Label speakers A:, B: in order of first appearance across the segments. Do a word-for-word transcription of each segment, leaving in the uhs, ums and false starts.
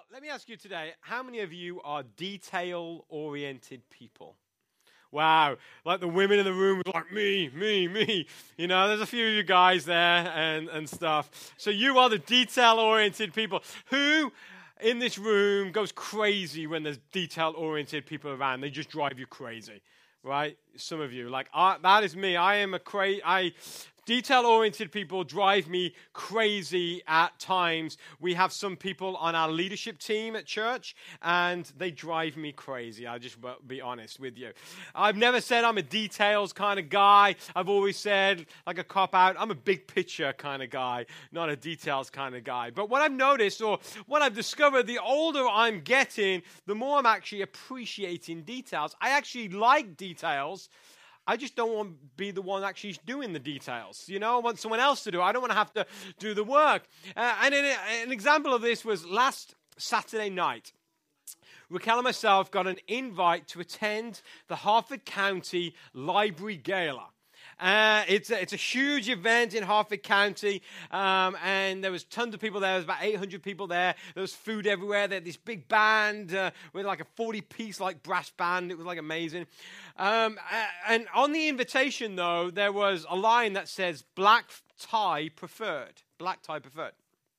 A: Well, let me ask you today, how many of you are detail-oriented people? Wow, like the women in the room was like, me, me, me. You know, there's a few of you guys there and, and stuff. So you are the detail-oriented people. Who in this room goes crazy when there's detail-oriented people around? They just drive you crazy, right? Some of you. Like, I, that is me. I am a crazy... I Detail-oriented people drive me crazy at times. We have some people on our leadership team at church, and they drive me crazy. I'll just be honest with you. I've never said I'm a details kind of guy. I've always said, like a cop-out, I'm a big picture kind of guy, not a details kind of guy. But what I've noticed, or what I've discovered, the older I'm getting, the more I'm actually appreciating details. I actually like details. I just don't want to be the one actually doing the details. You know, I want someone else to do it. I don't want to have to do the work. Uh, and in, an example of this was last Saturday night. Raquel and myself got an invite to attend the Harford County Library Gala. Uh, it's, a, it's a huge event in Harford County, um, and there was tons of people there. There was about eight hundred people there. There was food everywhere. They had this big band uh, with like a forty-piece like brass band. It was like amazing. Um, and on the invitation, though, there was a line that says black tie preferred. Black tie preferred.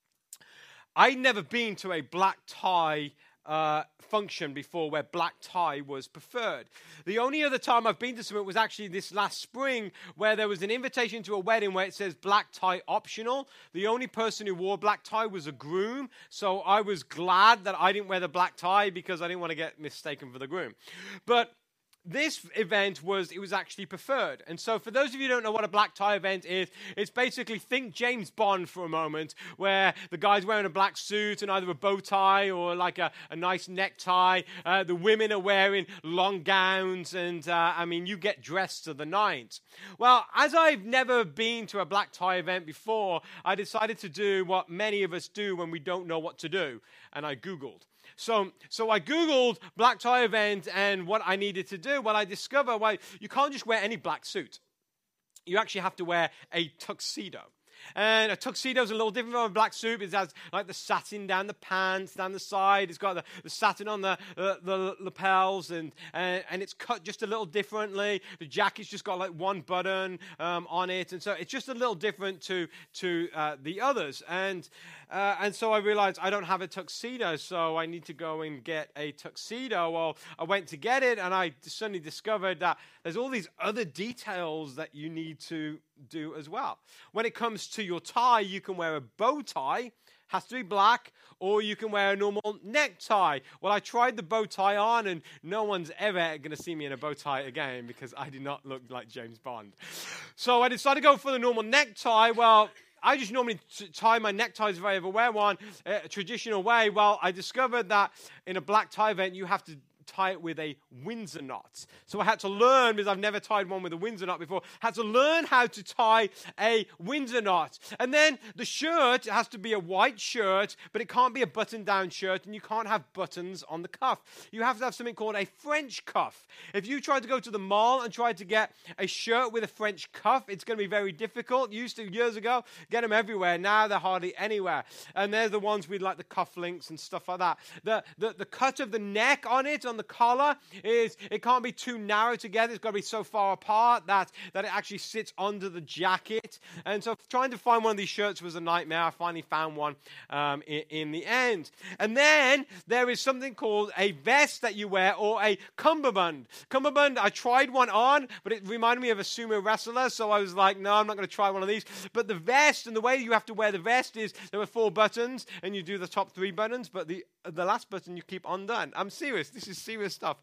A: I'd never been to a black tie Uh, function before where black tie was preferred. The only other time I've been to something was actually this last spring where there was an invitation to a wedding where it says black tie optional. The only person who wore black tie was a groom, so I was glad that I didn't wear the black tie because I didn't want to get mistaken for the groom. But this event was, it was actually preferred. And so for those of you who don't know what a black tie event is, it's basically, think James Bond for a moment, where the guy's wearing a black suit and either a bow tie or like a, a nice necktie. Uh, the women are wearing long gowns and, uh, I mean, you get dressed to the nines. Well, as I've never been to a black tie event before, I decided to do what many of us do when we don't know what to do, and I Googled. So, so I Googled black tie event and what I needed to do. Well, I discovered, well, you can't just wear any black suit. You actually have to wear a tuxedo. And a tuxedo is a little different from a black suit. It has like the satin down the pants, down the side. It's got the, the satin on the, uh, the lapels, and, and and it's cut just a little differently. The jacket's just got like one button um, on it, and so it's just a little different to to uh, the others. And uh, and so I realized I don't have a tuxedo, so I need to go and get a tuxedo. Well, I went to get it, and I suddenly discovered that there's all these other details that you need to do as well. When it comes to your tie, you can wear a bow tie, has to be black, or you can wear a normal necktie. Well, I tried the bow tie on, and no one's ever going to see me in a bow tie again because I do not look like James Bond. So I decided to go for the normal necktie. Well, I just normally t- tie my neckties if I ever wear one, uh, a traditional way. Well, I discovered that in a black tie event, you have to tie it with a Windsor knot. So I had to learn, because I've never tied one with a Windsor knot before, had to learn how to tie a Windsor knot. And then the shirt has to be a white shirt, but it can't be a button-down shirt, and you can't have buttons on the cuff. You have to have something called a French cuff. If you tried to go to the mall and tried to get a shirt with a French cuff, it's going to be very difficult. Used to, years ago, get them everywhere. Now they're hardly anywhere. And they're the ones with like the cufflinks and stuff like that. The, the, the cut of the neck on it, on the collar, is it can't be too narrow together. It's got to be so far apart that that it actually sits under the jacket. And so trying to find one of these shirts was a nightmare. I finally found one um, in, in the end. And then there is something called a vest that you wear, or a cummerbund. Cummerbund, I tried one on, but it reminded me of a sumo wrestler, so I was like, no, I'm not going to try one of these. But the vest, and the way you have to wear the vest is there are four buttons, and you do the top three buttons, but the the last button you keep undone. I'm serious. This is serious stuff.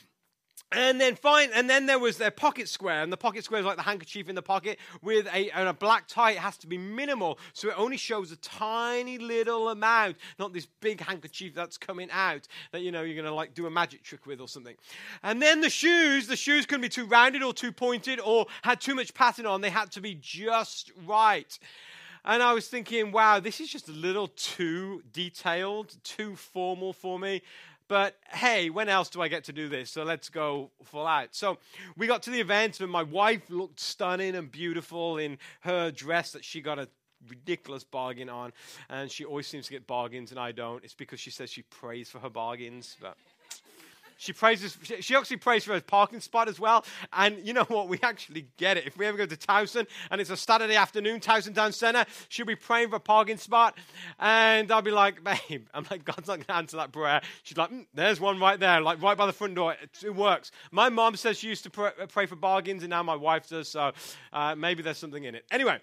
A: And then fine, and then there was their pocket square, and the pocket square is like the handkerchief in the pocket with a, and a black tie. It has to be minimal, so it only shows a tiny little amount, not this big handkerchief that's coming out that, you know, you're going to like do a magic trick with or something. And then the shoes, the shoes couldn't be too rounded or too pointed or had too much pattern on. They had to be just right. And I was thinking, wow, this is just a little too detailed, too formal for me. But hey, when else do I get to do this? So let's go full out. So we got to the event, and my wife looked stunning and beautiful in her dress that she got a ridiculous bargain on, and she always seems to get bargains and I don't. It's because she says she prays for her bargains, but she praises. She actually prays for a parking spot as well. And you know what? We actually get it. If we ever go to Towson and it's a Saturday afternoon, Towson Town Centre, she'll be praying for a parking spot, and I'll be like, babe, I'm like, God's not going to answer that prayer. She's like, mm, there's one right there, like right by the front door. It, it works. My mom says she used to pray, pray for bargains, and now my wife does. So uh, maybe there's something in it. Anyway.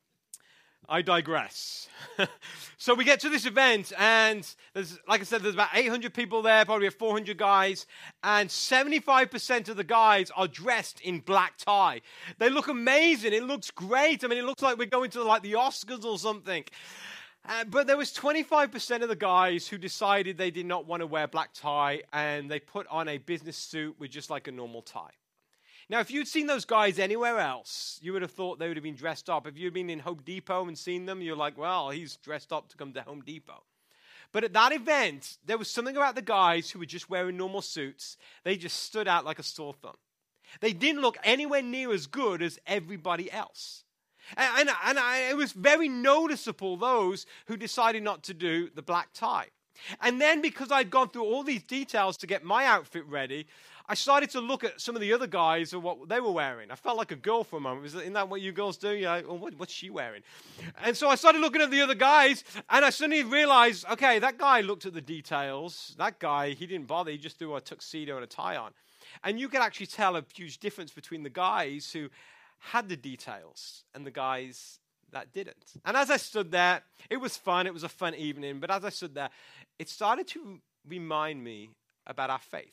A: I digress. So we get to this event, and there's, like I said, there's about eight hundred people there, probably four hundred guys, and seventy-five percent of the guys are dressed in black tie. They look amazing. It looks great. I mean, it looks like we're going to like the Oscars or something. Uh, but there was twenty-five percent of the guys who decided they did not want to wear black tie, and they put on a business suit with just like a normal tie. Now, if you'd seen those guys anywhere else, you would have thought they would have been dressed up. If you'd been in Home Depot and seen them, you're like, well, he's dressed up to come to Home Depot. But at that event, there was something about the guys who were just wearing normal suits. They just stood out like a sore thumb. They didn't look anywhere near as good as everybody else. And, and, and I, it was very noticeable, those who decided not to do the black tie. And then because I'd gone through all these details to get my outfit ready, I started to look at some of the other guys and what they were wearing. I felt like a girl for a moment. Isn't that what you girls do? You're like, oh, what, what's she wearing? And so I started looking at the other guys, and I suddenly realized, okay, that guy looked at the details. That guy, he didn't bother. He just threw a tuxedo and a tie on. And you could actually tell a huge difference between the guys who had the details and the guys that didn't. And as I stood there, it was fun. It was a fun evening. But as I stood there, it started to remind me about our faith.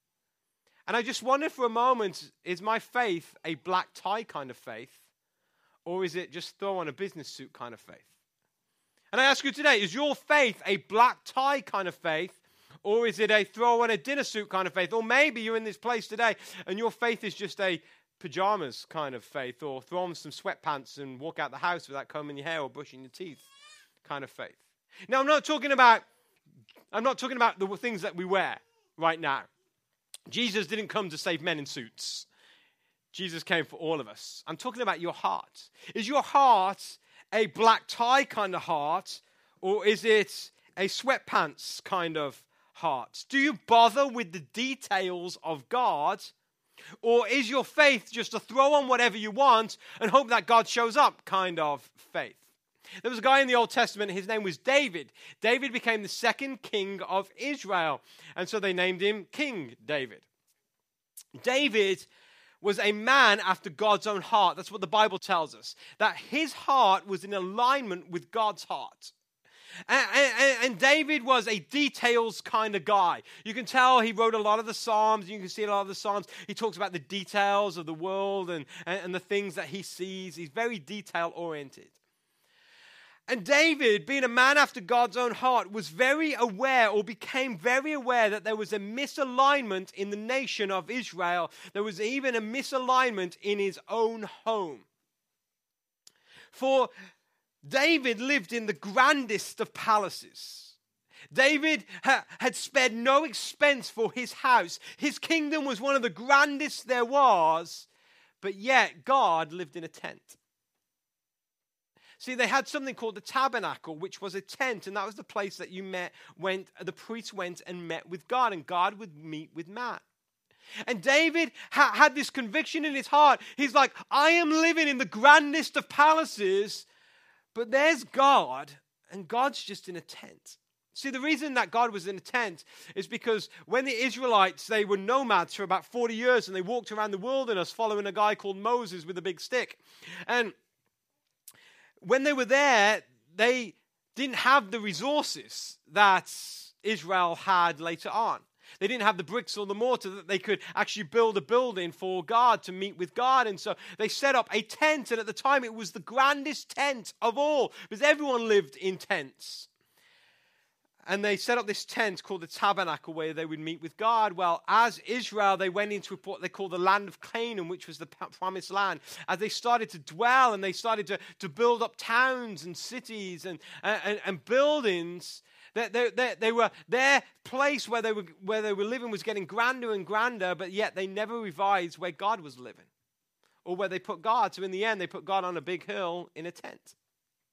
A: And I just wondered for a moment, is my faith a black tie kind of faith? Or is it just throw on a business suit kind of faith? And I ask you today, is your faith a black tie kind of faith? Or is it a throw on a dinner suit kind of faith? Or maybe you're in this place today and your faith is just a pajamas kind of faith, or throw on some sweatpants and walk out the house without combing your hair or brushing your teeth kind of faith. Now, I'm not talking about, I'm not talking about the things that we wear right now. Jesus didn't come to save men in suits. Jesus came for all of us. I'm talking about your heart. Is your heart a black tie kind of heart, or is it a sweatpants kind of heart? Do you bother with the details of God, or is your faith just to throw on whatever you want and hope that God shows up kind of faith? There was a guy in the Old Testament, his name was David. David became the second king of Israel, and so they named him King David. David was a man after God's own heart. That's what the Bible tells us, that his heart was in alignment with God's heart. And, and, and David was a details kind of guy. You can tell he wrote a lot of the Psalms. You can see a lot of the Psalms. He talks about the details of the world and, and, and the things that he sees. He's very detail-oriented. And David, being a man after God's own heart, was very aware, or became very aware, that there was a misalignment in the nation of Israel. There was even a misalignment in his own home. For David lived in the grandest of palaces. David ha- had spared no expense for his house. His kingdom was one of the grandest there was, but yet God lived in a tent. See, they had something called the tabernacle, which was a tent, and that was the place that you met, went, the priest went and met with God, and God would meet with man. And David ha- had this conviction in his heart. He's like, I am living in the grandest of palaces, but there's God, and God's just in a tent. See, the reason that God was in a tent is because when the Israelites, they were nomads for about forty years, and they walked around the wilderness following a guy called Moses with a big stick. And when they were there, they didn't have the resources that Israel had later on. They didn't have the bricks or the mortar that they could actually build a building for God, to meet with God. And so they set up a tent, and at the time it was the grandest tent of all, because everyone lived in tents. And they set up this tent called the tabernacle where they would meet with God. Well, as Israel, they went into what they call the land of Canaan, which was the promised land. As they started to dwell and they started to, to build up towns and cities and, and, and buildings, They, they, they, they were, their place where they were where they were living was getting grander and grander, but yet they never revised where God was living or where they put God. So in the end, they put God on a big hill in a tent.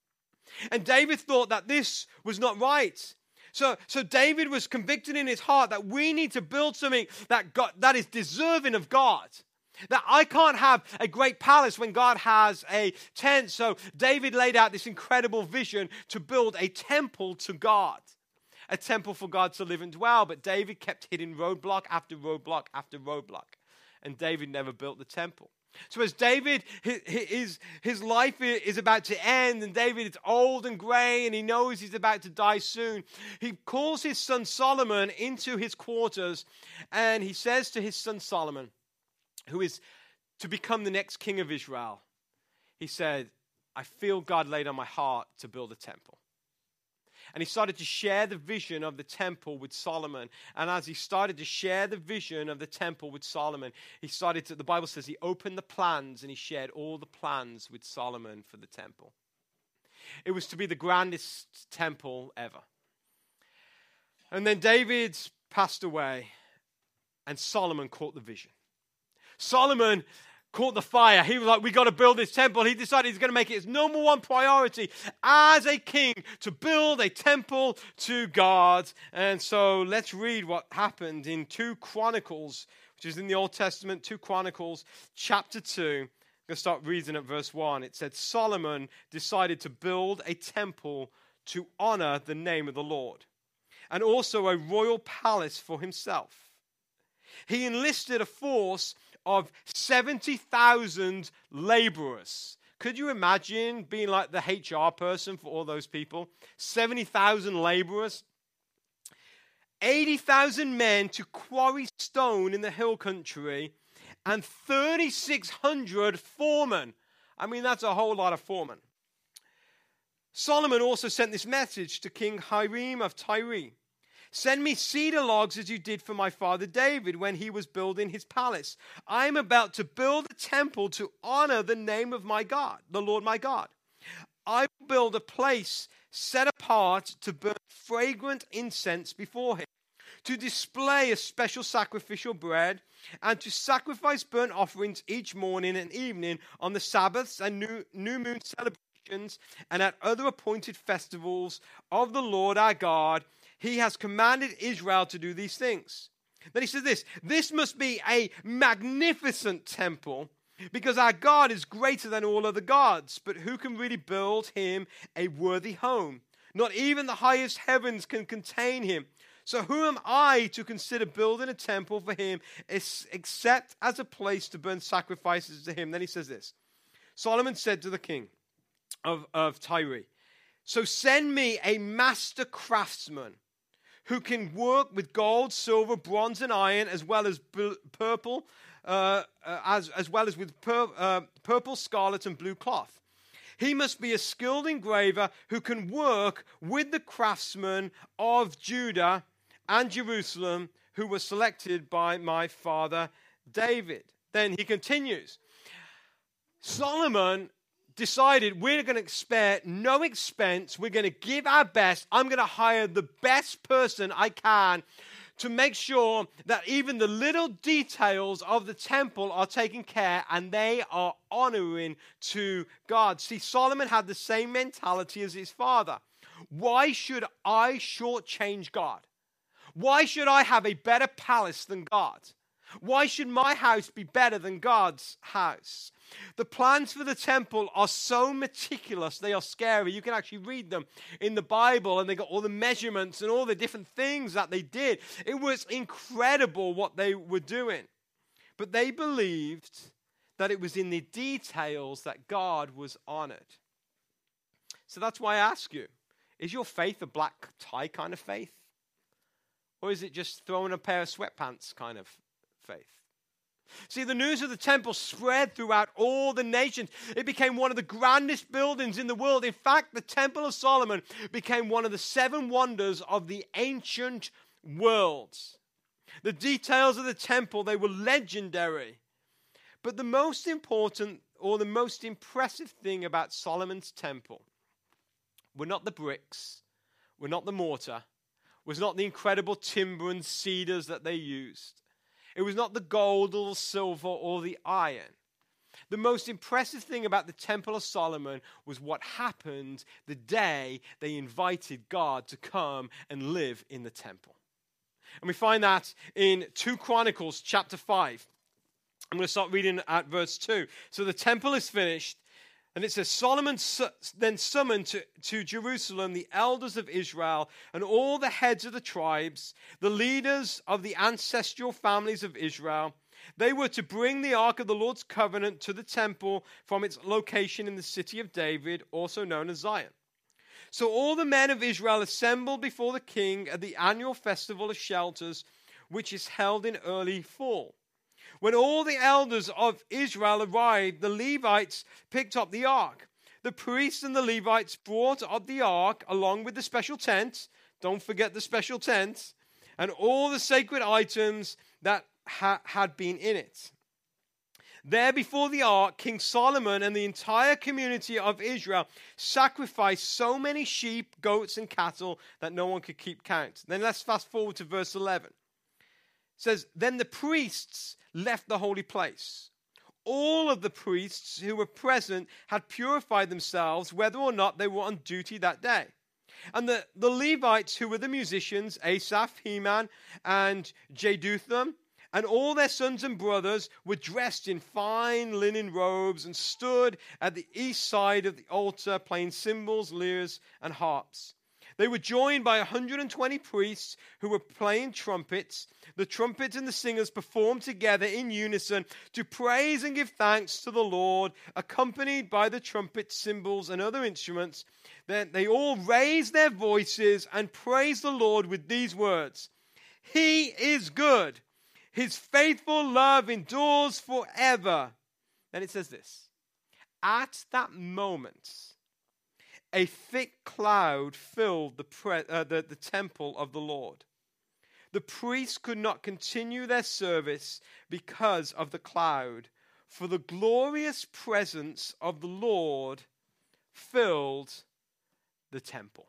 A: And David thought that this was not right. So, so David was convicted in his heart that we need to build something that God, that is deserving of God. That I can't have a great palace when God has a tent. So David laid out this incredible vision to build a temple to God. A temple for God to live and dwell. But David kept hitting roadblock after roadblock after roadblock. And David never built the temple. So as David, his, his life is about to end, and David is old and gray, and he knows he's about to die soon, he calls his son Solomon into his quarters, and he says to his son Solomon, who is to become the next king of Israel, he said, I feel God laid on my heart to build a temple. And he started to share the vision of the temple with Solomon. And as he started to share the vision of the temple with Solomon, he started to, the Bible says he opened the plans and he shared all the plans with Solomon for the temple. It was to be the grandest temple ever. And then David passed away and Solomon caught the vision. Solomon caught the fire. He was like, we got to build this temple. He decided he's going to make it his number one priority as a king to build a temple to God. And so let's read what happened in two Chronicles, which is in the Old Testament, two Chronicles, chapter two. I'm going to start reading at verse one. It said, Solomon decided to build a temple to honor the name of the Lord, and also a royal palace for himself. He enlisted a force of seventy thousand laborers. Could you imagine being like the H R person for all those people? seventy thousand laborers. eighty thousand men to quarry stone in the hill country, and thirty-six hundred foremen. I mean, that's a whole lot of foremen. Solomon also sent this message to King Hiram of Tyre. Send me cedar logs as you did for my father David when he was building his palace. I am about to build a temple to honor the name of my God, the Lord my God. I will build a place set apart to burn fragrant incense before him, to display a special sacrificial bread, and to sacrifice burnt offerings each morning and evening on the Sabbaths and new, new moon celebrations and at other appointed festivals of the Lord our God. He has commanded Israel to do these things. Then he says this, this must be a magnificent temple because our God is greater than all other gods. But who can really build him a worthy home? Not even the highest heavens can contain him. So who am I to consider building a temple for him except as a place to burn sacrifices to him? Then he says this, Solomon said to the king of, of Tyre, so send me a master craftsman who can work with gold, silver, bronze, and iron, as well as b- purple, uh, uh, as, as well as with pur- uh, purple, scarlet, and blue cloth. He must be a skilled engraver who can work with the craftsmen of Judah and Jerusalem who were selected by my father David. Then he continues. Solomon decided we're going to spare no expense. We're going to give our best. I'm going to hire the best person I can to make sure that even the little details of the temple are taken care and they are honoring to God. See, Solomon had the same mentality as his father. Why should I shortchange God? Why should I have a better palace than God? Why should my house be better than God's house? The plans for the temple are so meticulous, they are scary. You can actually read them in the Bible, and they got all the measurements and all the different things that they did. It was incredible what they were doing. But they believed that it was in the details that God was honored. So that's why I ask you, is your faith a black tie kind of faith? Or is it just throwing a pair of sweatpants kind of faith? See, the news of the temple spread throughout all the nations. It became one of the grandest buildings in the world. In fact, the Temple of Solomon became one of the seven wonders of the ancient world. The details of the temple, they were legendary. But the most important or the most impressive thing about Solomon's temple were not the bricks, were not the mortar, was not the incredible timber and cedars that they used. It was not the gold or the silver or the iron. The most impressive thing about the Temple of Solomon was what happened the day they invited God to come and live in the temple. And we find that in Second Chronicles chapter five. I'm going to start reading at verse two. So the temple is finished, and it says, Solomon su- then summoned to, to Jerusalem the elders of Israel and all the heads of the tribes, the leaders of the ancestral families of Israel. They were to bring the ark of the Lord's covenant to the temple from its location in the city of David, also known as Zion. So all the men of Israel assembled before the king at the annual festival of shelters, which is held in early fall. When all the elders of Israel arrived, the Levites picked up the ark. The priests and the Levites brought up the ark along with the special tent. Don't forget the special tent. And all the sacred items that ha- had been in it. There before the ark, King Solomon and the entire community of Israel sacrificed so many sheep, goats, and cattle that no one could keep count. Then let's fast forward to verse eleven. It says, then the priests left the holy place. All of the priests who were present had purified themselves, whether or not they were on duty that day. And the, the Levites, who were the musicians, Asaph, Heman, and Jeduthun, and all their sons and brothers were dressed in fine linen robes and stood at the east side of the altar playing cymbals, lyres, and harps. They were joined by one hundred twenty priests who were playing trumpets. The trumpets and the singers performed together in unison to praise and give thanks to the Lord, accompanied by the trumpet, cymbals, and other instruments. Then they all raised their voices and praised the Lord with these words, He is good. His faithful love endures forever. Then it says this, at that moment, a thick cloud filled the, pre- uh, the, the temple of the Lord. The priests could not continue their service because of the cloud, for the glorious presence of the Lord filled the temple.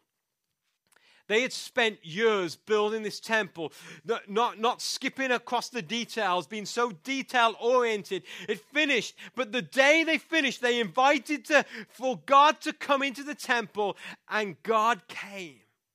A: They had spent years building this temple, not, not, not skipping across the details, being so detail-oriented. It finished, but the day they finished, they invited to, for God to come into the temple, and God came.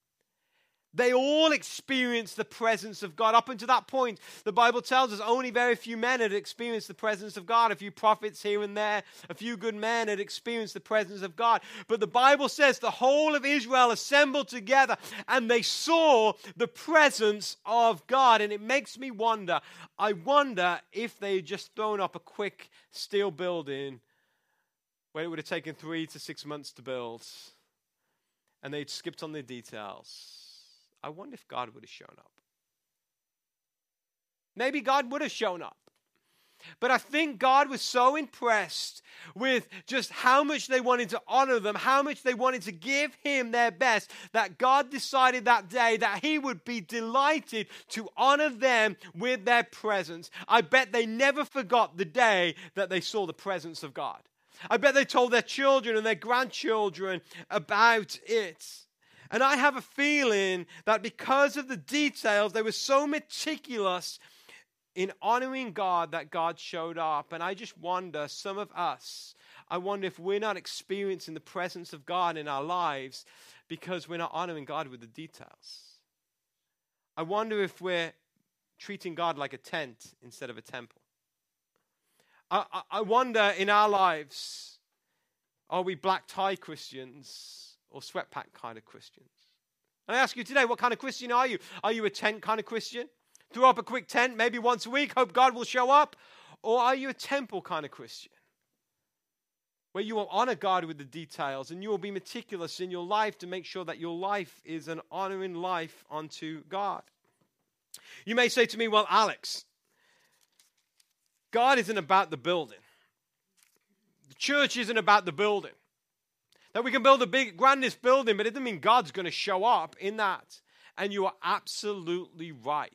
A: They all experienced the presence of God. Up until that point, the Bible tells us only very few men had experienced the presence of God. A few prophets here and there, a few good men had experienced the presence of God. But the Bible says the whole of Israel assembled together and they saw the presence of God. And it makes me wonder, I wonder if they had just thrown up a quick steel building where it would have taken three to six months to build and they'd skipped on the details. I wonder if God would have shown up. Maybe God would have shown up. But I think God was so impressed with just how much they wanted to honor them, how much they wanted to give him their best, that God decided that day that he would be delighted to honor them with their presence. I bet they never forgot the day that they saw the presence of God. I bet they told their children and their grandchildren about it. And I have a feeling that because of the details, they were so meticulous in honoring God that God showed up. And I just wonder, some of us, I wonder if we're not experiencing the presence of God in our lives because we're not honoring God with the details. I wonder if we're treating God like a tent instead of a temple. I, I, I wonder in our lives, are we black tie Christians or sweatpants kind of Christians? And I ask you today, what kind of Christian are you? Are you a tent kind of Christian? Throw up a quick tent, maybe once a week, hope God will show up? Or are you a temple kind of Christian? Where you will honor God with the details and you will be meticulous in your life to make sure that your life is an honoring life unto God. You may say to me, well, Alex, God isn't about the building. The church isn't about the building. That we can build a big, grandest building, but it doesn't mean God's going to show up in that. And you are absolutely right.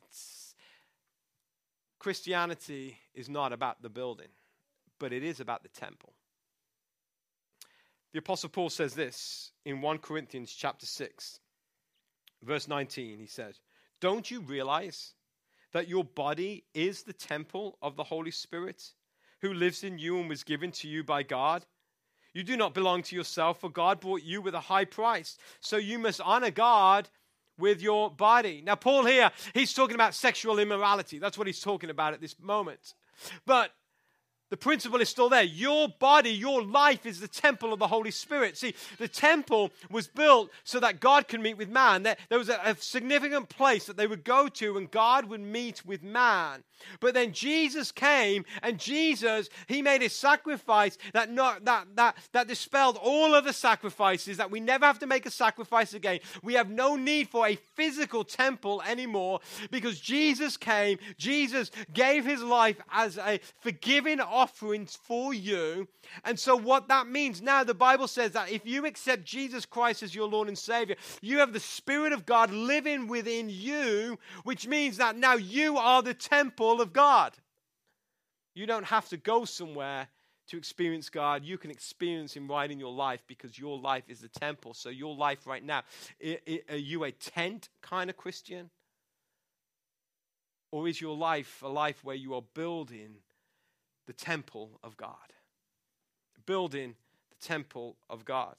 A: Christianity is not about the building, but it is about the temple. The Apostle Paul says this in First Corinthians chapter six, verse nineteen. He said, don't you realize that your body is the temple of the Holy Spirit, who lives in you and was given to you by God. You do not belong to yourself, for God bought you with a high price. So you must honor God with your body. Now, Paul here, he's talking about sexual immorality. That's what he's talking about at this moment. But the principle is still there. Your body, your life is the temple of the Holy Spirit. See, the temple was built so that God can meet with man. There, there was a, a significant place that they would go to and God would meet with man. But then Jesus came, and Jesus, he made a sacrifice that not, that, that, that dispelled all other sacrifices, that we never have to make a sacrifice again. We have no need for a physical temple anymore because Jesus came. Jesus gave his life as a forgiving offerings for you. And so what that means now, the Bible says that if you accept Jesus Christ as your Lord and Savior, you have the Spirit of God living within you, which means that now you are the temple of God. You don't have to go somewhere to experience God. You can experience him right in your life because your life is the temple. So your life right now, are you a tent kind of Christian? Or is your life a life where you are building the temple of God? Building the temple of God.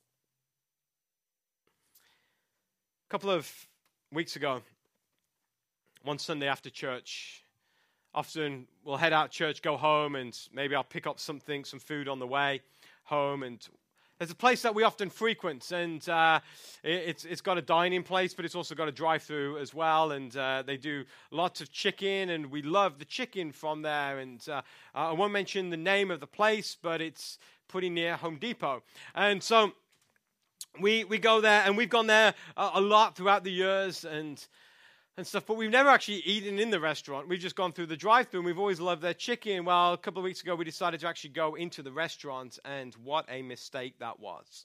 A: A couple of weeks ago, one Sunday after church, often we'll head out church, go home, and maybe I'll pick up something, some food on the way home. And there's a place that we often frequent, and uh, it's it's got a dining place, but it's also got a drive-through as well. And uh, they do lots of chicken, and we love the chicken from there. And uh, I won't mention the name of the place, but it's pretty near Home Depot. And so we we go there, and we've gone there a, a lot throughout the years, and. and stuff, but we've never actually eaten in the restaurant. We've just gone through the drive-thru, and we've always loved their chicken. Well, a couple of weeks ago, we decided to actually go into the restaurant, and what a mistake that was.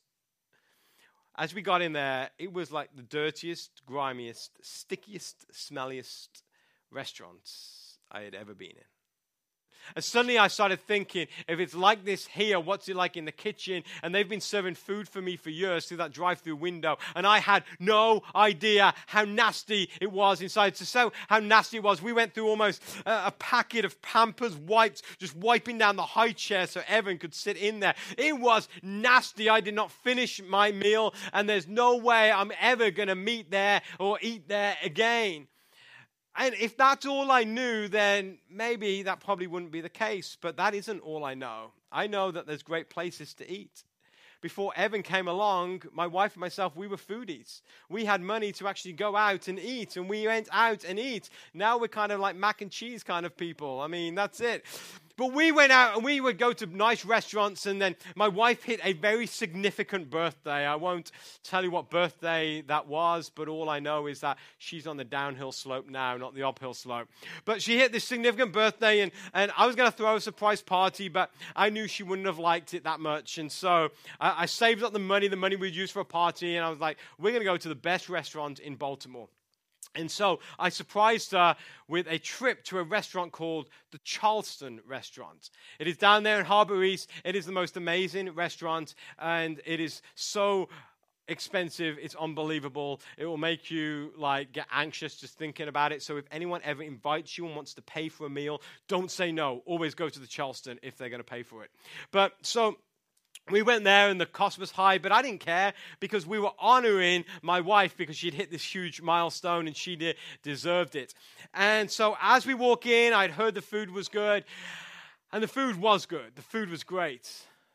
A: As we got in there, it was like the dirtiest, grimiest, stickiest, smelliest restaurant I had ever been in. And suddenly I started thinking, if it's like this here, what's it like in the kitchen? And they've been serving food for me for years through that drive-through window. And I had no idea how nasty it was inside. So, so how nasty it was, we went through almost a, a packet of Pampers wipes, just wiping down the high chair so Evan could sit in there. It was nasty. I did not finish my meal. And there's no way I'm ever going to meet there or eat there again. And if that's all I knew, then maybe that probably wouldn't be the case. But that isn't all I know. I know that there's great places to eat. Before Evan came along, my wife and myself, we were foodies. We had money to actually go out and eat, and we went out and eat. Now we're kind of like mac and cheese kind of people. I mean, that's it. But we went out and we would go to nice restaurants, and then my wife hit a very significant birthday. I won't tell you what birthday that was, but all I know is that she's on the downhill slope now, not the uphill slope. But she hit this significant birthday, and, and I was going to throw a surprise party, but I knew she wouldn't have liked it that much. And so I, I saved up the money, the money we'd use for a party, and I was like, we're going to go to the best restaurant in Baltimore. And so I surprised her with a trip to a restaurant called the Charleston Restaurant. It is down there in Harbor East. It is the most amazing restaurant, and it is so expensive. It's unbelievable. It will make you like get anxious just thinking about it. So if anyone ever invites you and wants to pay for a meal, don't say no. Always go to the Charleston if they're going to pay for it. But so we went there and the cost was high, but I didn't care because we were honoring my wife because she'd hit this huge milestone and she de- deserved it. And so as we walk in, I'd heard the food was good, and the food was good. The food was great,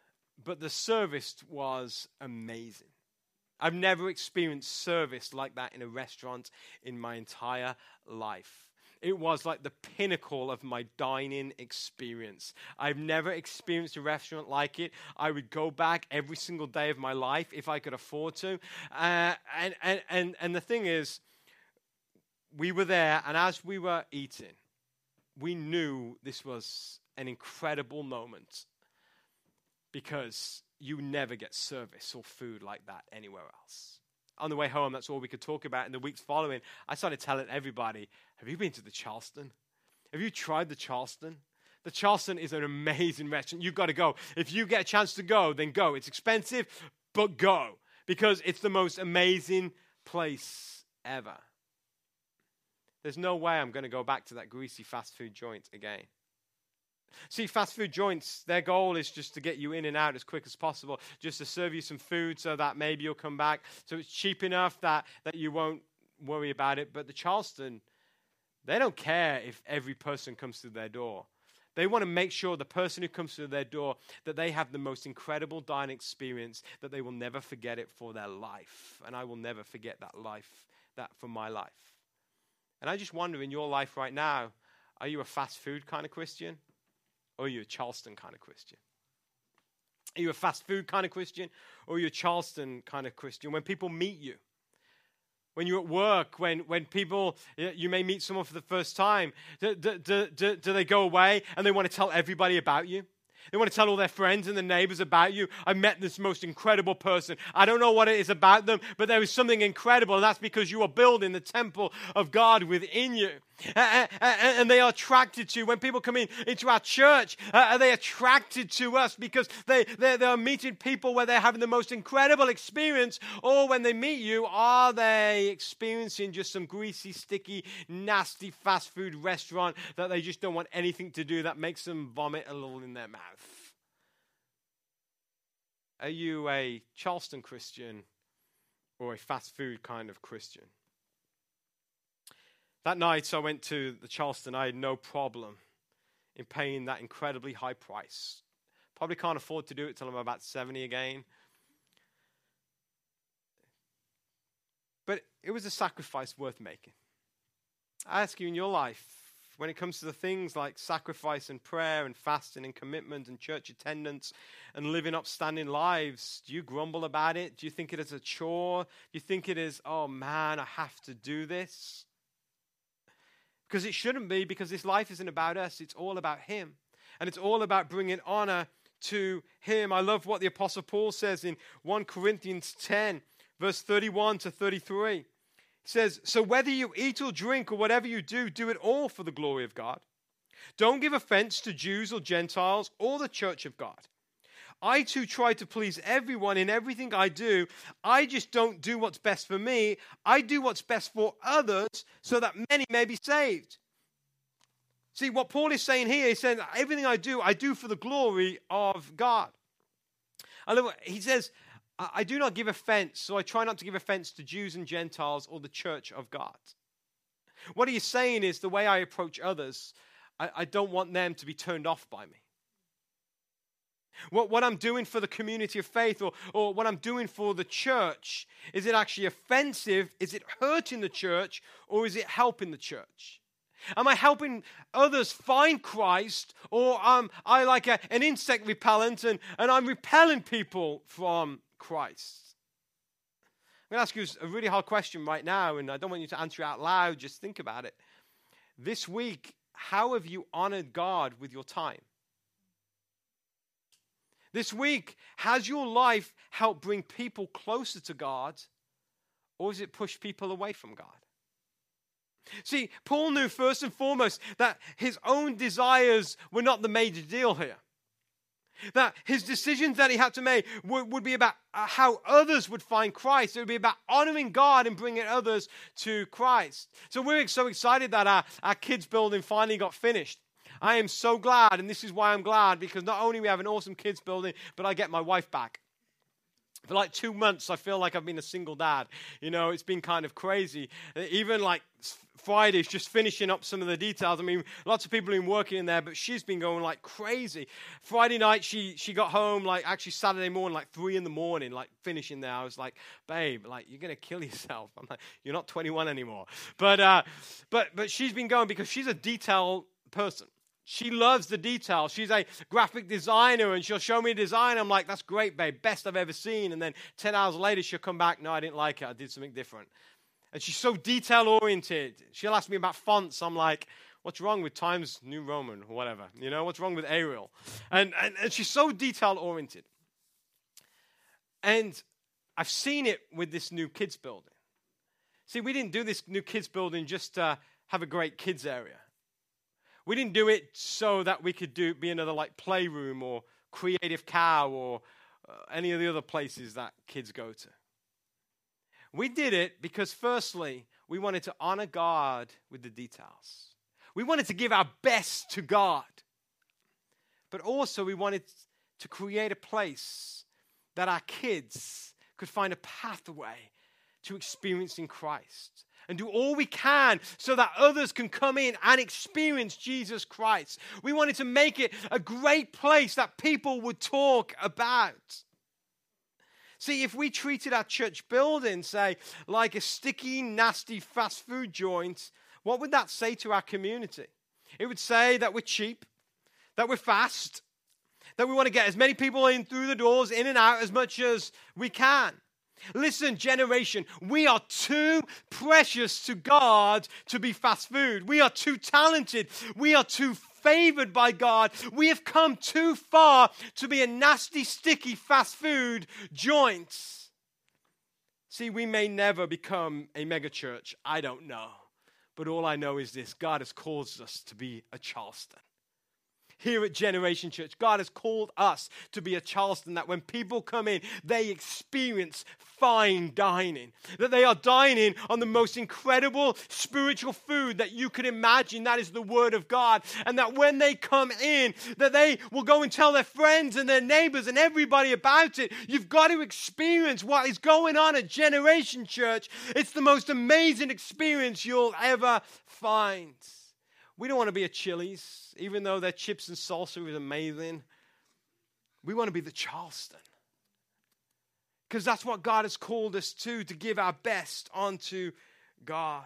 A: but the service was amazing. I've never experienced service like that in a restaurant in my entire life. It was like the pinnacle of my dining experience. I've never experienced a restaurant like it. I would go back every single day of my life if I could afford to. Uh, and, and, and, and the thing is, we were there, and as we were eating, we knew this was an incredible moment because you never get service or food like that anywhere else. On the way home, that's all we could talk about. In the weeks following, I started telling everybody, have you been to the Charleston? Have you tried the Charleston? The Charleston is an amazing restaurant. You've got to go. If you get a chance to go, then go. It's expensive, but go. Because it's the most amazing place ever. There's no way I'm going to go back to that greasy fast food joint again. See, fast food joints, their goal is just to get you in and out as quick as possible, just to serve you some food so that maybe you'll come back. So it's cheap enough that, that you won't worry about it. But the Charleston, they don't care if every person comes through their door. They want to make sure the person who comes through their door, that they have the most incredible dining experience, that they will never forget it for their life. And I will never forget that life, that for my life. And I just wonder, in your life right now, are you a fast food kind of Christian? Or are you a Charleston kind of Christian? Are you a fast food kind of Christian? Or are you a Charleston kind of Christian? When people meet you, when you're at work, when, when people, you may meet someone for the first time, do, do, do, do they go away and they want to tell everybody about you? They want to tell all their friends and their neighbors about you. I met this most incredible person. I don't know what it is about them, but there is something incredible, and that's because you are building the temple of God within you. Uh, uh, and they are attracted to, when people come in into our church, uh, are they attracted to us because they, they, they are meeting people where they're having the most incredible experience, or when they meet you, are they experiencing just some greasy, sticky, nasty fast food restaurant that they just don't want anything to do, that makes them vomit a little in their mouth? Are you a Charleston Christian or a fast food kind of Christian? That night I went to the Charleston. I had no problem in paying that incredibly high price. Probably can't afford to do it till I'm about seventy again. But it was a sacrifice worth making. I ask you, in your life, when it comes to the things like sacrifice and prayer and fasting and commitment and church attendance and living upstanding lives, do you grumble about it? Do you think it is a chore? Do you think it is, oh man, I have to do this? Because it shouldn't be, because this life isn't about us. It's all about Him. And it's all about bringing honor to Him. I love what the Apostle Paul says in First Corinthians ten, verse thirty-one to thirty-three. It says, so whether you eat or drink or whatever you do, do it all for the glory of God. Don't give offense to Jews or Gentiles or the church of God. I too try to please everyone in everything I do. I just don't do what's best for me. I do what's best for others so that many may be saved. See, what Paul is saying here, he's saying everything I do, I do for the glory of God. I love what he says, I do not give offense, so I try not to give offense to Jews and Gentiles or the church of God. What he's saying is the way I approach others, I, I don't want them to be turned off by me. What, what I'm doing for the community of faith, or, or what I'm doing for the church, is it actually offensive? Is it hurting the church, or is it helping the church? Am I helping others find Christ, or am I like a, an insect repellent and, and I'm repelling people from Christ? I'm going to ask you a really hard question right now, and I don't want you to answer it out loud. Just think about it. This week, how have you honored God with your time? This week, has your life helped bring people closer to God, or has it pushed people away from God? See, Paul knew first and foremost that his own desires were not the major deal here. That his decisions that he had to make would, would be about how others would find Christ. It would be about honoring God and bringing others to Christ. So we're so excited that our, our kids building finally got finished. I am so glad, and this is why I'm glad, because not only we have an awesome kids building, but I get my wife back. For like two months, I feel like I've been a single dad. You know, it's been kind of crazy. Even like Friday's just finishing up some of the details. I mean, lots of people have been working in there, but she's been going like crazy. Friday night, she she got home like actually Saturday morning, like three in the morning, like finishing there. I was like, babe, like you're gonna kill yourself. I'm like, you're not twenty-one anymore. But uh, but but she's been going because she's a detail person. She loves the details. She's a graphic designer, and she'll show me a design. I'm like, that's great, babe. Best I've ever seen. And then ten hours later, she'll come back. No, I didn't like it. I did something different. And she's so detail-oriented. She'll ask me about fonts. I'm like, what's wrong with Times New Roman or whatever? You know, what's wrong with Arial? And, and, and she's so detail-oriented. And I've seen it with this new kids building. See, we didn't do this new kids building just to have a great kids area. We didn't do it so that we could do be another like Playroom or Creative Cow or uh, any of the other places that kids go to. We did it because firstly, we wanted to honor God with the details. We wanted to give our best to God. but also we wanted to create a place that our kids could find a pathway to experiencing Christ and do all we can so that others can come in and experience Jesus Christ. We wanted to make it a great place that people would talk about. See, if we treated our church building, say, like a sticky, nasty fast food joint, what would that say to our community? It would say that we're cheap, that we're fast, that we want to get as many people in through the doors, in and out as much as we can. Listen, generation, we are too precious to God to be fast food. We are too talented. We are too favored by God. We have come too far to be a nasty, sticky fast food joint. See, we may never become a mega church. I don't know. But all I know is this: God has caused us to be a Charleston. Here at Generation Church, God has called us to be a Charleston that when people come in, they experience fine dining. That they are dining on the most incredible spiritual food that you could imagine. That is the Word of God. And that when they come in, that they will go and tell their friends and their neighbors and everybody about it. You've got to experience what is going on at Generation Church. It's the most amazing experience you'll ever find. We don't want to be a Chili's, even though their chips and salsa is amazing. We want to be the Charleston. Because that's what God has called us to, to give our best unto God.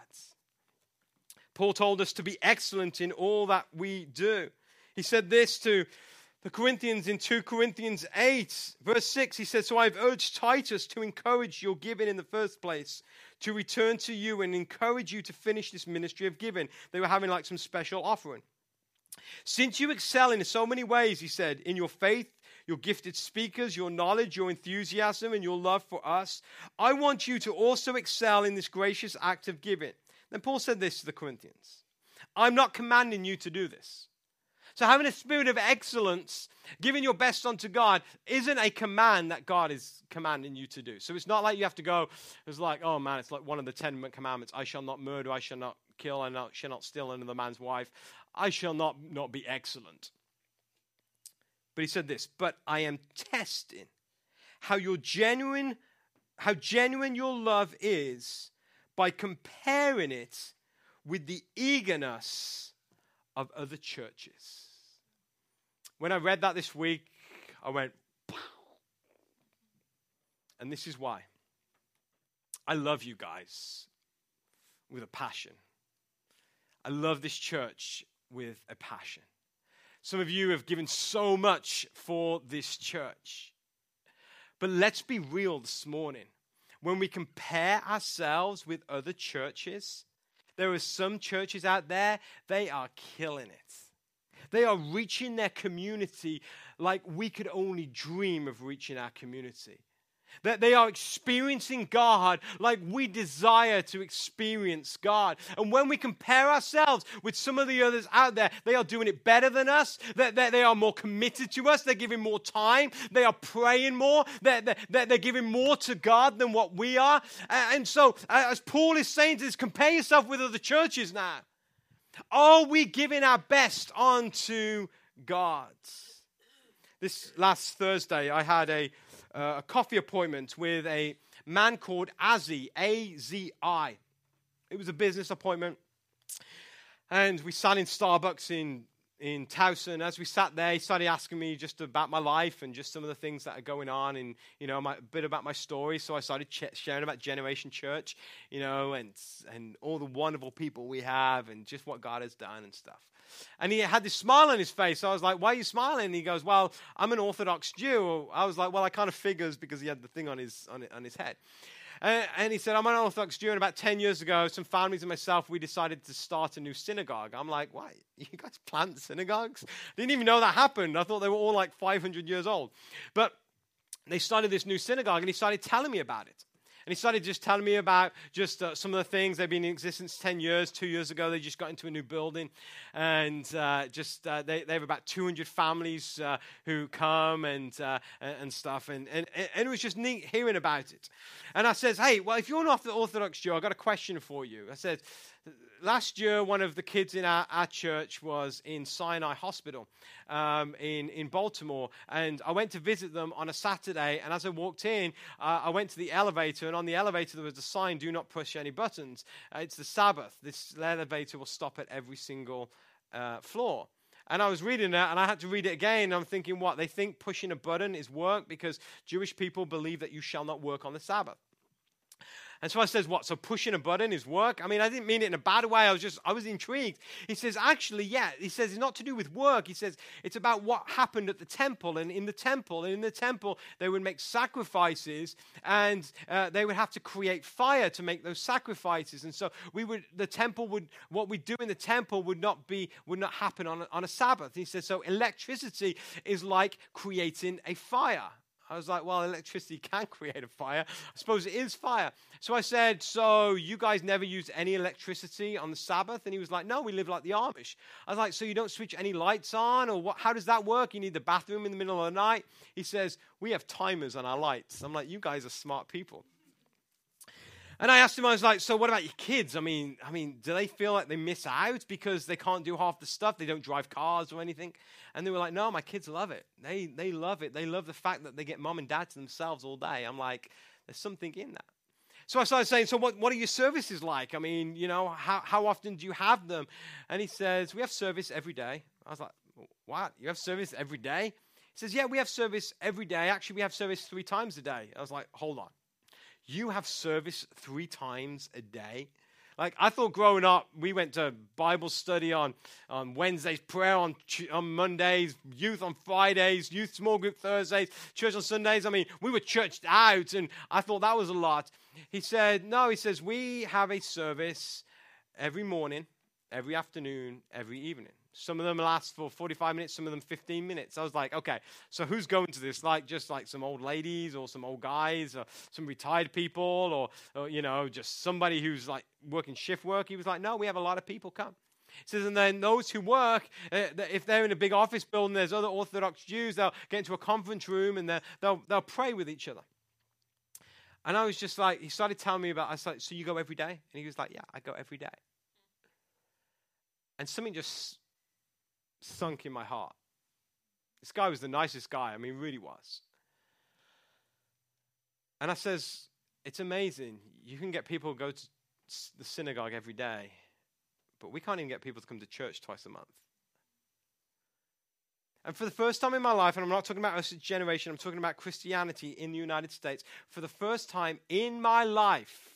A: Paul told us to be excellent in all that we do. He said this to the Corinthians in Second Corinthians eight, verse six. He said, "So I've urged Titus to encourage your giving in the first place, to return to you and encourage you to finish this ministry of giving." They were having like some special offering. "Since you excel in so many ways," he said, "in your faith, your gifted speakers, your knowledge, your enthusiasm, and your love for us, I want you to also excel in this gracious act of giving." Then Paul said this to the Corinthians: "I'm not commanding you to do this." So having a spirit of excellence, giving your best unto God, isn't a command that God is commanding you to do. So it's not like you have to go, it's like, oh man, it's like one of the Ten Commandments. I shall not murder, I shall not kill, I not, shall not steal another man's wife. I shall not, not be excellent. But he said this: "But I am testing how your genuine, how genuine your love is by comparing it with the eagerness of other churches." When I read that this week, I went, pow. And this is why. I love you guys with a passion. I love this church with a passion. Some of you have given so much for this church. But let's be real this morning. When we compare ourselves with other churches, there are some churches out there, they are killing it. They are reaching their community like we could only dream of reaching our community. That they are experiencing God like we desire to experience God. And when we compare ourselves with some of the others out there, they are doing it better than us. They, they, they are more committed to us. They're giving more time. They are praying more. They're, they're, they're giving more to God than what we are. And so, as Paul is saying to us, compare yourself with other churches now. Are we giving our best unto God? This last Thursday, I had a Uh, a coffee appointment with a man called Azzy, A Z I. It was a business appointment. And we sat in Starbucks in, in Towson. As we sat there, he started asking me just about my life and just some of the things that are going on and, you know, my, a bit about my story. So I started ch- sharing about Generation Church, you know, and and all the wonderful people we have and just what God has done and stuff. And he had this smile on his face. So I was like, "Why are you smiling?" And he goes, "Well, I'm an Orthodox Jew." I was like, "Well, I kind of figures," because he had the thing on his on, on his head. Uh, and he said, "I'm an Orthodox Jew, and about ten years ago, some families and myself, we decided to start a new synagogue." I'm like, "Why? You guys plant synagogues?" Didn't even know that happened. I thought they were all like five hundred years old. But they started this new synagogue, and he started telling me about it. And he started just telling me about just uh, some of the things. They've been in existence ten years. Two years ago, they just got into a new building. And uh, just uh, they, they have about two hundred families uh, who come and uh, and stuff. And, and, and it was just neat hearing about it. And I says, "Hey, well, if you're not the Orthodox Jew, I've got a question for you." I said, last year, one of the kids in our, our church was in Sinai Hospital um, in, in Baltimore. And I went to visit them on a Saturday. And as I walked in, uh, I went to the elevator. And on the elevator, there was a sign, do not push any buttons. Uh, it's the Sabbath. This elevator will stop at every single uh, floor. And I was reading that, and I had to read it again. And I'm thinking, what? They think pushing a button is work because Jewish people believe that you shall not work on the Sabbath. And so I says, what, so pushing a button is work? I mean, I didn't mean it in a bad way. I was just, I was intrigued. He says, actually, yeah. He says, it's not to do with work. He says, it's about what happened at the temple. And in the temple, and in the temple, they would make sacrifices, and uh, they would have to create fire to make those sacrifices. And so we would, the temple would, what we do in the temple would not be, would not happen on a, on a Sabbath. He says, so electricity is like creating a fire. I was like, well, electricity can create a fire. I suppose it is fire. So I said, so you guys never use any electricity on the Sabbath? And he was like, no, we live like the Amish. I was like, so you don't switch any lights on? Or what? How does that work? You need the bathroom in the middle of the night? He says, we have timers on our lights. I'm like, you guys are smart people. And I asked him, I was like, so what about your kids? I mean, I mean, do they feel like they miss out because they can't do half the stuff? They don't drive cars or anything? And they were like, no, my kids love it. They they love it. They love the fact that they get mom and dad to themselves all day. I'm like, there's something in that. So I started saying, so what, what are your services like? I mean, you know, how, how often do you have them? And he says, we have service every day. I was like, what? You have service every day? He says, yeah, we have service every day. Actually, we have service three times a day. I was like, hold on. You have service three times a day? Like, I thought growing up, we went to Bible study on, on Wednesdays, prayer on, on Mondays, youth on Fridays, youth small group Thursdays, church on Sundays. I mean, we were churched out, and I thought that was a lot. He said, no, he says, we have a service every morning, every afternoon, every evening. Some of them last for forty-five minutes, some of them fifteen minutes. I was like, okay, so who's going to this? Like, just like some old ladies or some old guys or some retired people or, or you know, just somebody who's like working shift work? He was like, no, we have a lot of people come. He says, and then those who work, uh, if they're in a big office building, there's other Orthodox Jews, they'll get into a conference room and they'll, they'll pray with each other. And I was just like, he started telling me about, I was like, so you go every day? And he was like, yeah, I go every day. And something just sunk in my heart. This guy was the nicest guy. I mean, really was. And I says, it's amazing. You can get people to go to the synagogue every day, but we can't even get people to come to church twice a month. And for the first time in my life, and I'm not talking about us as a generation, I'm talking about Christianity in the United States. For the first time in my life,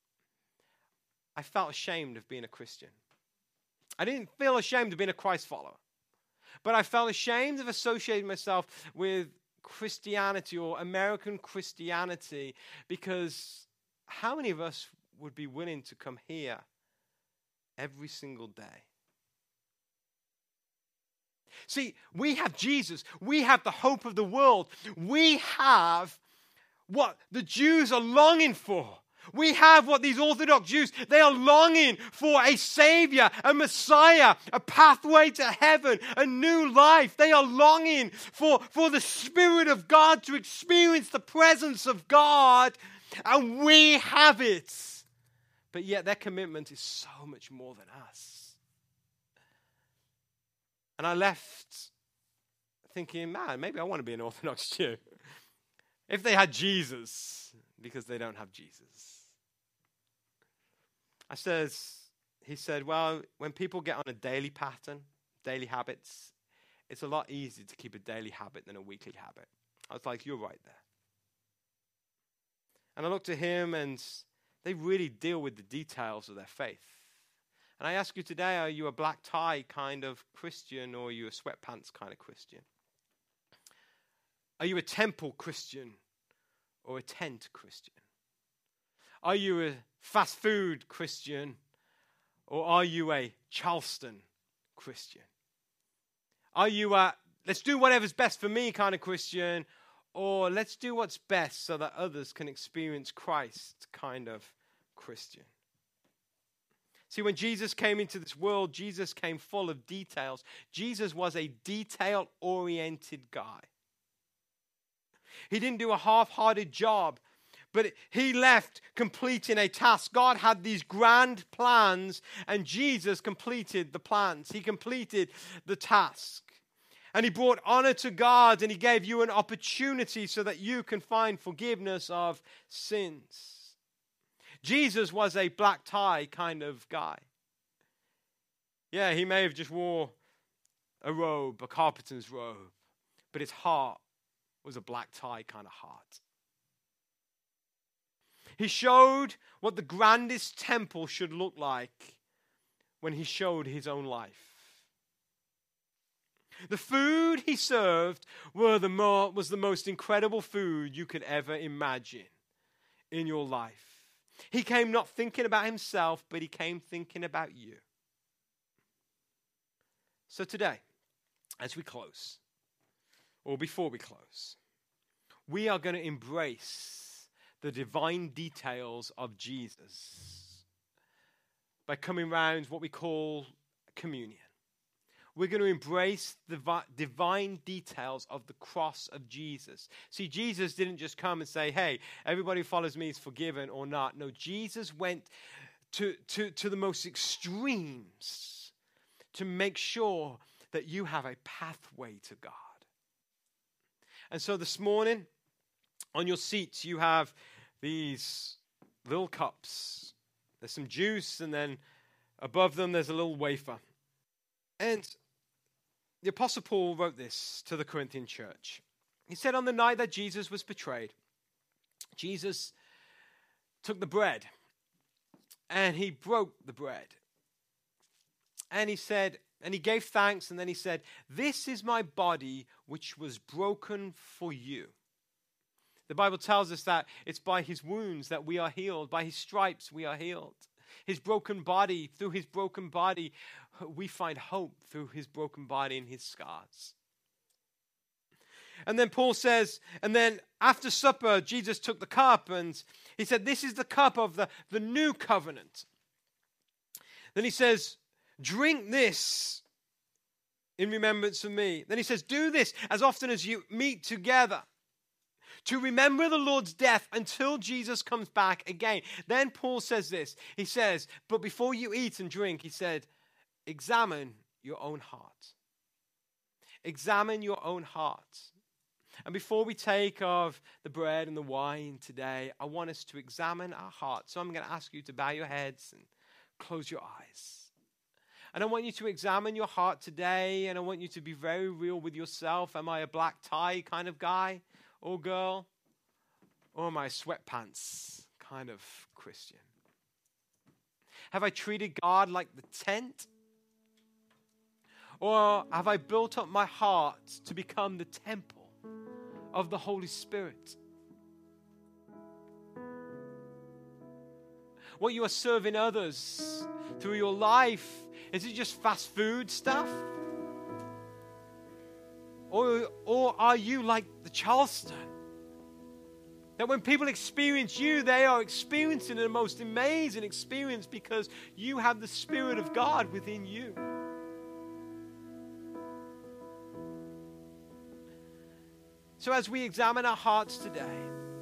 A: I felt ashamed of being a Christian. I didn't feel ashamed of being a Christ follower. But I felt ashamed of associating myself with Christianity or American Christianity, because how many of us would be willing to come here every single day? See, we have Jesus. We have the hope of the world. We have what the Jews are longing for. We have what these Orthodox Jews, they are longing for: a Savior, a Messiah, a pathway to heaven, a new life. They are longing for, for the Spirit of God to experience the presence of God, and we have it. But yet their commitment is so much more than us. And I left thinking, man, maybe I want to be an Orthodox Jew. If they had Jesus, because they don't have Jesus. I says, he said, well, when people get on a daily pattern, daily habits, it's a lot easier to keep a daily habit than a weekly habit. I was like, you're right there. And I looked at him, and they really deal with the details of their faith. And I ask you today, are you a black tie kind of Christian, or are you a sweatpants kind of Christian? Are you a temple Christian or a tent Christian? Are you a fast food Christian, or are you a Charleston Christian? Are you a let's do whatever's best for me kind of Christian, or let's do what's best so that others can experience Christ kind of Christian? See, when Jesus came into this world, Jesus came full of details. Jesus was a detail-oriented guy. He didn't do a half-hearted job. But he left completing a task. God had these grand plans, and Jesus completed the plans. He completed the task. And he brought honor to God, and he gave you an opportunity so that you can find forgiveness of sins. Jesus was a black tie kind of guy. Yeah, he may have just wore a robe, a carpenter's robe, but his heart was a black tie kind of heart. He showed what the grandest temple should look like when he showed his own life. The food he served were the more, was the most incredible food you could ever imagine in your life. He came not thinking about himself, but he came thinking about you. So today, as we close, or before we close, we are going to embrace the divine details of Jesus by coming around what we call communion. We're going to embrace the divine details of the cross of Jesus. See, Jesus didn't just come and say, hey, everybody who follows me is forgiven or not. No, Jesus went to, to, to the most extremes to make sure that you have a pathway to God. And so this morning, on your seats, you have these little cups. There's some juice, and then above them, there's a little wafer. And the Apostle Paul wrote this to the Corinthian church. He said, on the night that Jesus was betrayed, Jesus took the bread, and he broke the bread. And he said, and he gave thanks, and then he said, this is my body, which was broken for you. The Bible tells us that it's by his wounds that we are healed. By his stripes we are healed. His broken body, through his broken body, we find hope through his broken body and his scars. And then Paul says, and then after supper, Jesus took the cup and he said, this is the cup of the, the new covenant. Then he says, drink this in remembrance of me. Then he says, do this as often as you meet together, to remember the Lord's death until Jesus comes back again. Then Paul says this. He says, but before you eat and drink, he said, examine your own heart. Examine your own heart. And before we take of the bread and the wine today, I want us to examine our hearts. So I'm going to ask you to bow your heads and close your eyes. And I want you to examine your heart today, and I want you to be very real with yourself. Am I a black tie kind of guy or girl? Or am I a sweatpants kind of Christian? Have I treated God like the tent? Or have I built up my heart to become the temple of the Holy Spirit? What you are serving others through your life, is it just fast food stuff? Or, or are you like the Charleston? That when people experience you, they are experiencing the most amazing experience because you have the Spirit of God within you. So as we examine our hearts today,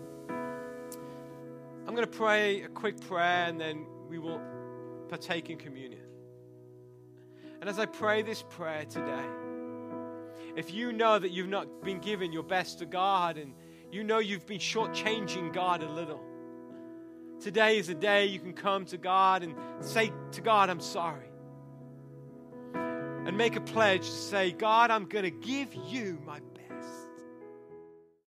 A: I'm going to pray a quick prayer and then we will partake in communion. And as I pray this prayer today, if you know that you've not been giving your best to God and you know you've been shortchanging God a little, today is a day you can come to God and say to God, I'm sorry. And make a pledge to say, God, I'm going to give you my